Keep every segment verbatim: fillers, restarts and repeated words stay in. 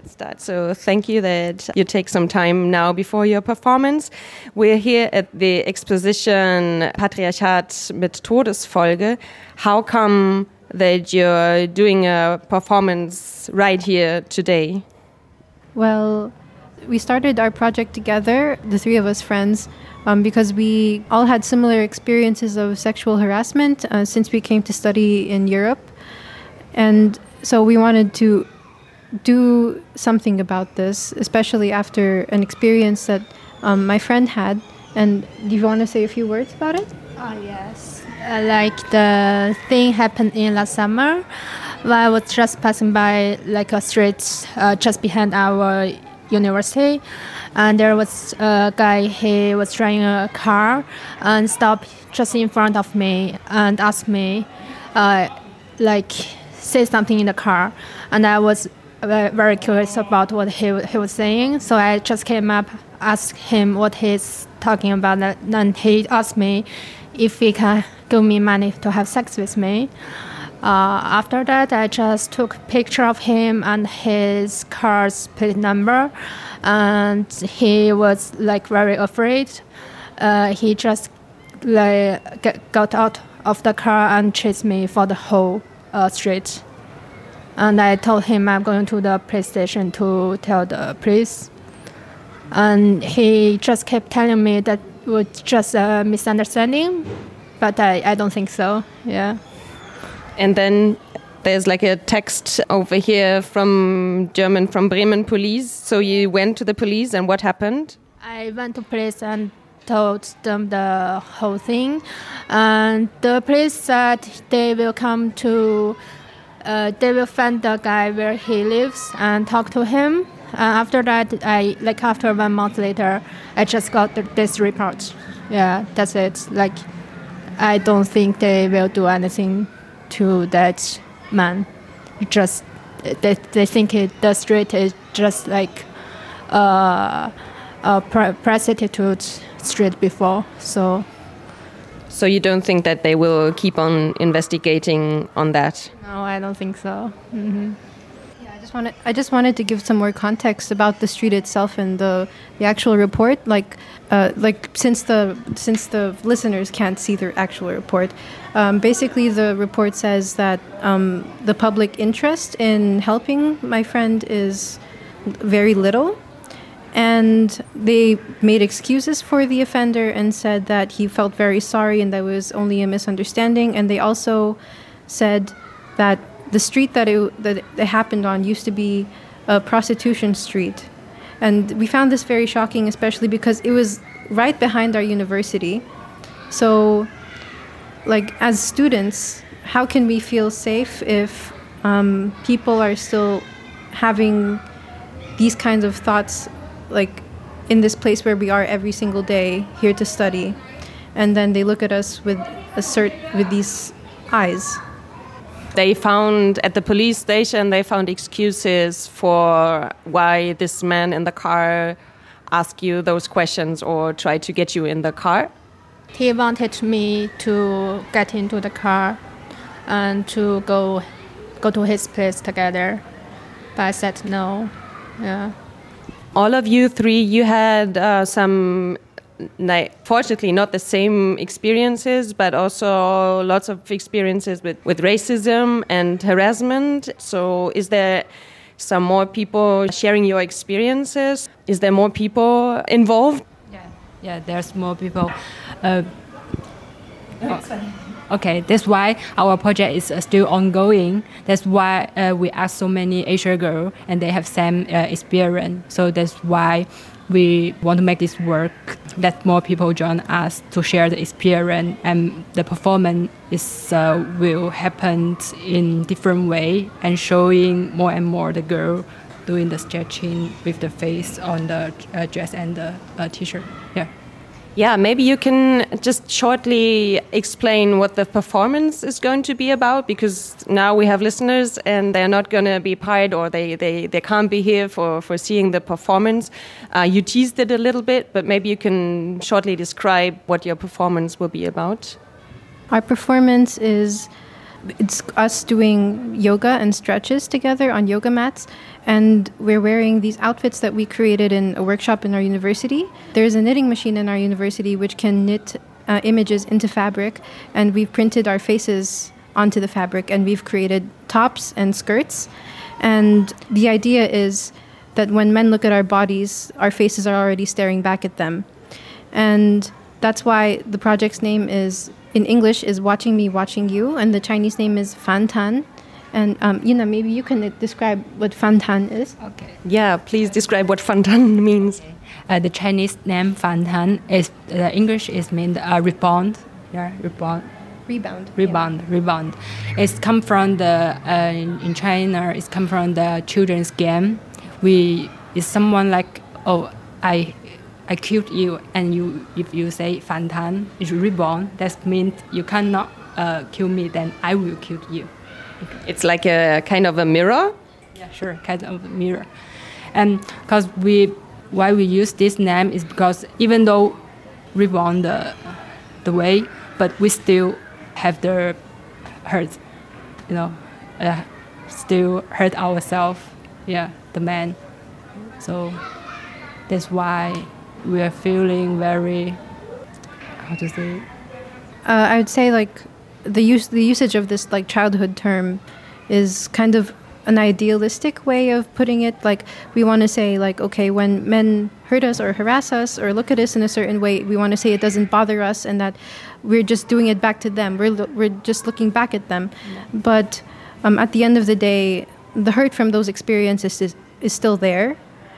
Let's start. So thank you that you take some time now before your performance. We're here at the exposition Patriarchat mit Todesfolge. How come that you're doing a performance right here today? Well, we started our project together, the three of us friends, um, because we all had similar experiences of sexual harassment uh, since we came to study in Europe. And so we wanted to do something about this, especially after an experience that um, my friend had. And do you want to say a few words about it? Oh, yes. Uh, like the thing happened in last summer, while I was just passing by like a street uh, just behind our university, and there was a guy. He was driving a car and stopped just in front of me and asked me, uh, like, say something in the car, and I was very curious about what he he was saying. So I just came up, asked him what he's talking about, and he asked me if he can give me money to have sex with me. Uh, after that, I just took a picture of him and his car's plate number, and he was like very afraid. Uh, he just like get, got out of the car and chased me for the whole uh, street. And I told him I'm going to the police station to tell the police. And he just kept telling me that it was just a misunderstanding, but I, I don't think so, yeah. And then there's like a text over here from German, from Bremen police. So you went to the police, and what happened? I went to police and told them the whole thing. And the police said they will come to... Uh, they will find the guy where he lives and talk to him. Uh, after that, I like after one month later, I just got the, this report. Yeah, that's it. Like, I don't think they will do anything to that man. Just they they think it, the street is just like uh, a pre- prostitute street before. So. So you don't think that they will keep on investigating on that? No, I don't think so. Mm-hmm. Yeah, I just wanted I just wanted to give some more context about the street itself and the the actual report. Like, uh, like since the since the listeners can't see the actual report, um, basically the report says that um, the public interest in helping my friend is very little. And they made excuses for the offender and said that he felt very sorry and that it was only a misunderstanding. And they also said that the street that it, that it happened on used to be a prostitution street. And we found this very shocking, especially because it was right behind our university. So, like, as students, how can we feel safe if um, people are still having these kinds of thoughts, like in this place where we are every single day here to study, and then they look at us with a cert with these eyes. They found at the police station, they found excuses for why this man in the car asked you those questions or tried to get you in the car. He wanted me to get into the car and to go go to his place together, but I said no. Yeah. All of you three, you had uh, some, like, fortunately not the same experiences, but also lots of experiences with, with racism and harassment. So is there some more people sharing your experiences? Is there more people involved? Yeah, yeah. There's more people. Uh, oh. Okay, that's why our project is uh, still ongoing. That's why uh, we ask so many Asian girls, and they have same uh, experience. So that's why we want to make this work. That more people join us to share the experience, and the performance is uh, will happen in different way and showing more and more the girl doing the stretching with the face on the uh, dress and the uh, t-shirt. Yeah. Yeah, maybe you can just shortly explain what the performance is going to be about, because now we have listeners and they're not going to be part, or they, they, they can't be here for, for seeing the performance. Uh, you teased it a little bit, but maybe you can shortly describe what your performance will be about. Our performance is it's us doing yoga and stretches together on yoga mats. And we're wearing these outfits that we created in a workshop in our university. There's a knitting machine in our university which can knit uh, images into fabric. And we've printed our faces onto the fabric. And we've created tops and skirts. And the idea is that when men look at our bodies, our faces are already staring back at them. And that's why the project's name is, in English, is Watching Me, Watching You. And the Chinese name is Fantan. And um, Yuna, maybe you can describe what Fantan is. Okay. Yeah, please describe what Fantan means. Uh, the Chinese name Fantan is the English is mean uh, rebound. Yeah, rebound. Rebound. Rebound. Yeah. Rebound. It's come from the uh, in, in China. It's come from the children's game. We is someone like oh I I killed you, and you if you say Fantan is reborn, that means you cannot uh, kill me. Then I will kill you. It's like a kind of a mirror. Yeah, sure, kind of a mirror. And because we, why we use this name is because even though we won the, the way, but we still have the hurt, you know, uh, still hurt ourselves. Yeah, the man. So that's why we are feeling very, how to say? Uh, I would say like. The use the usage of this like childhood term is kind of an idealistic way of putting it. Like we want to say like, okay, when men hurt us or harass us or look at us in a certain way, we want to say it doesn't bother us and that we're just doing it back to them. We're we're just looking back at them. Yeah. But um, at the end of the day, the hurt from those experiences is, is still there,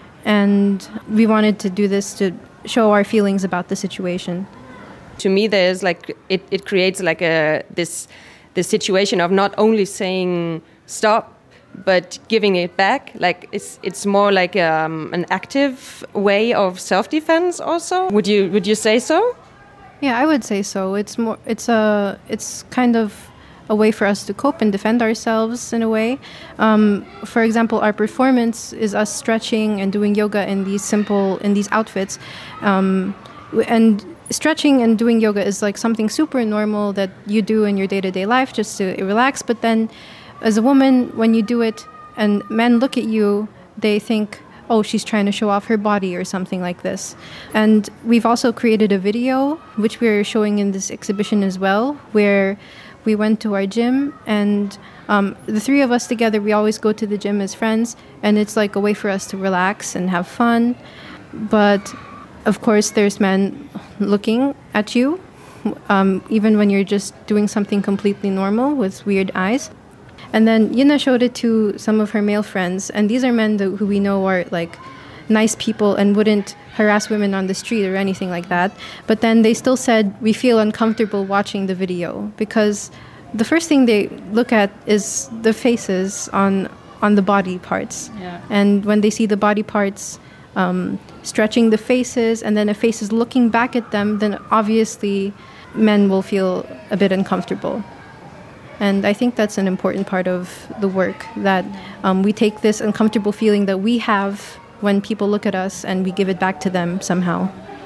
and we wanted to do this to show our feelings about the situation. To me, there's like it, it creates like a this this situation of not only saying stop, but giving it back. Like it's it's more like um, an active way of self-defense. Also, would you would you say so? Yeah, I would say so. It's more it's a it's kind of a way for us to cope and defend ourselves in a way. Um, for example, our performance is us stretching and doing yoga in these simple in these outfits, um, and. Stretching and doing yoga is like something super normal that you do in your day-to-day life just to relax. But then as a woman, when you do it and men look at you, they think, oh, she's trying to show off her body or something like this. And we've also created a video, which we're showing in this exhibition as well, where we went to our gym and um, the three of us together, we always go to the gym as friends. And it's like a way for us to relax and have fun. But of course, there's men looking at you, um, even when you're just doing something completely normal with weird eyes. And then Yuna showed it to some of her male friends, and these are men that, who we know are like nice people and wouldn't harass women on the street or anything like that. But then they still said, we feel uncomfortable watching the video because the first thing they look at is the faces on on the body parts. Yeah. And when they see the body parts, Um, stretching the faces, and then if face is looking back at them, then obviously men will feel a bit uncomfortable. And I think that's an important part of the work, that um, we take this uncomfortable feeling that we have when people look at us and we give it back to them somehow.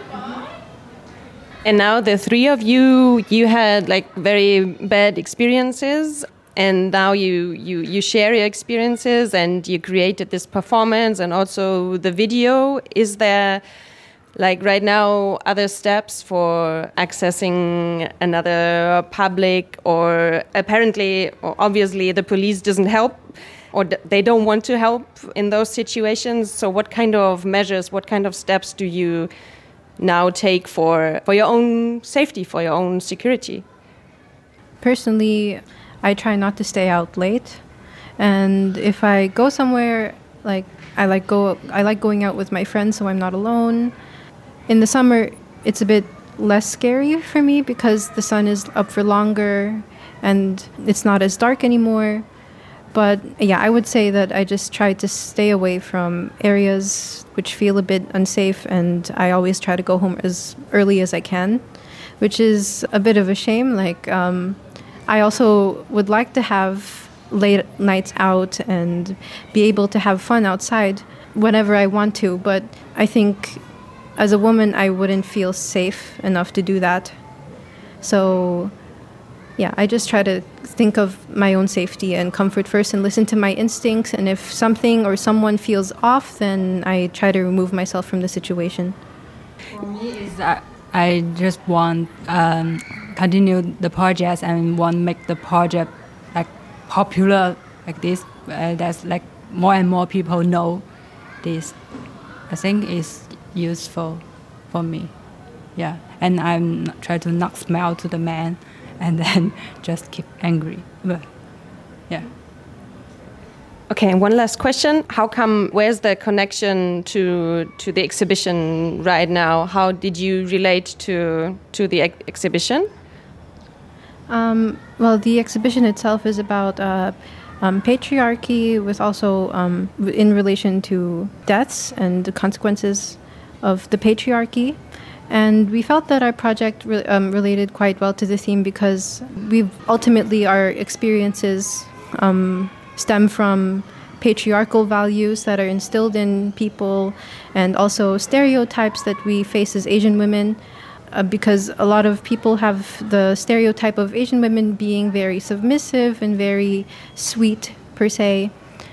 And now the three of you, you had like very bad experiences. And now you, you, you share your experiences and you created this performance and also the video. Is there, like right now, other steps for accessing another public, or apparently, or obviously the police doesn't help or they don't want to help in those situations? So what kind of measures, what kind of steps do you now take for, for your own safety, for your own security? Personally, I try not to stay out late, and if I go somewhere, like I like go, I like going out with my friends, so I'm not alone. In the summer, it's a bit less scary for me because the sun is up for longer, and it's not as dark anymore. But yeah, I would say that I just try to stay away from areas which feel a bit unsafe, and I always try to go home as early as I can, which is a bit of a shame. Like. Um, I also would like to have late nights out and be able to have fun outside whenever I want to, but I think as a woman I wouldn't feel safe enough to do that. So yeah, I just try to think of my own safety and comfort first and listen to my instincts. And if something or someone feels off, then I try to remove myself from the situation. For me, is that I just want um, continue the project and want make the project like popular like this. Uh, that's like more and more people know this. I think is useful for me. Yeah, and I'm try to not smile to the man, and then just keep angry. But, yeah. Okay, and one last question. How come, where's the connection to to the exhibition right now? How did you relate to to the ex- exhibition? Um, well, the exhibition itself is about uh, um, patriarchy, with also um, in relation to deaths and the consequences of the patriarchy. And we felt that our project re- um, related quite well to the theme because we ultimately, our experiences um, stem from patriarchal values that are instilled in people, and also stereotypes that we face as Asian women, uh, because a lot of people have the stereotype of Asian women being very submissive and very sweet per se.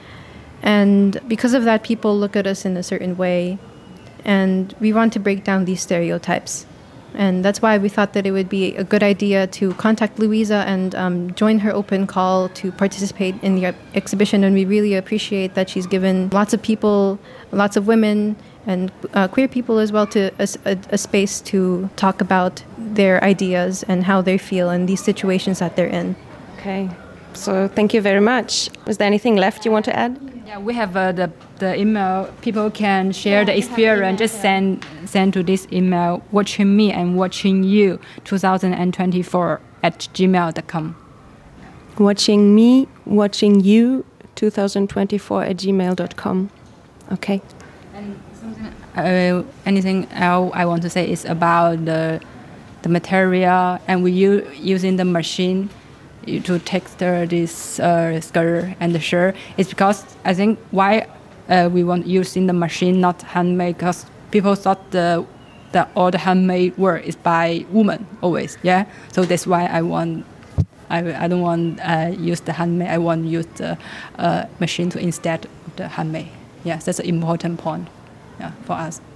And because of that, people look at us in a certain way. And we want to break down these stereotypes. And that's why we thought that it would be a good idea to contact Louisa and um, join her open call to participate in the exhibition. And we really appreciate that she's given lots of people, lots of women and uh, queer people as well, to a, a, a space to talk about their ideas and how they feel in these situations that they're in. Okay, so thank you very much. Is there anything left you want to add? Yeah, we have uh, the the email. People can share yeah, the experience. Just send send to this email, watching me and watching you, twenty twenty-four at gmail dot com. Watching me, watching you, twenty twenty-four at gmail dot com. Okay. And something, uh, anything else I want to say is about the the material, and we use using the machine to texture this uh, skirt and the shirt. It's because I think why uh, we want using the machine, not handmade, because people thought the the all the handmade work is by women always. Yeah, so that's why I want. I, I don't want uh, use the handmade. I want use the uh, machine to instead of the handmade. Yeah, that's an important point. Yeah, for us.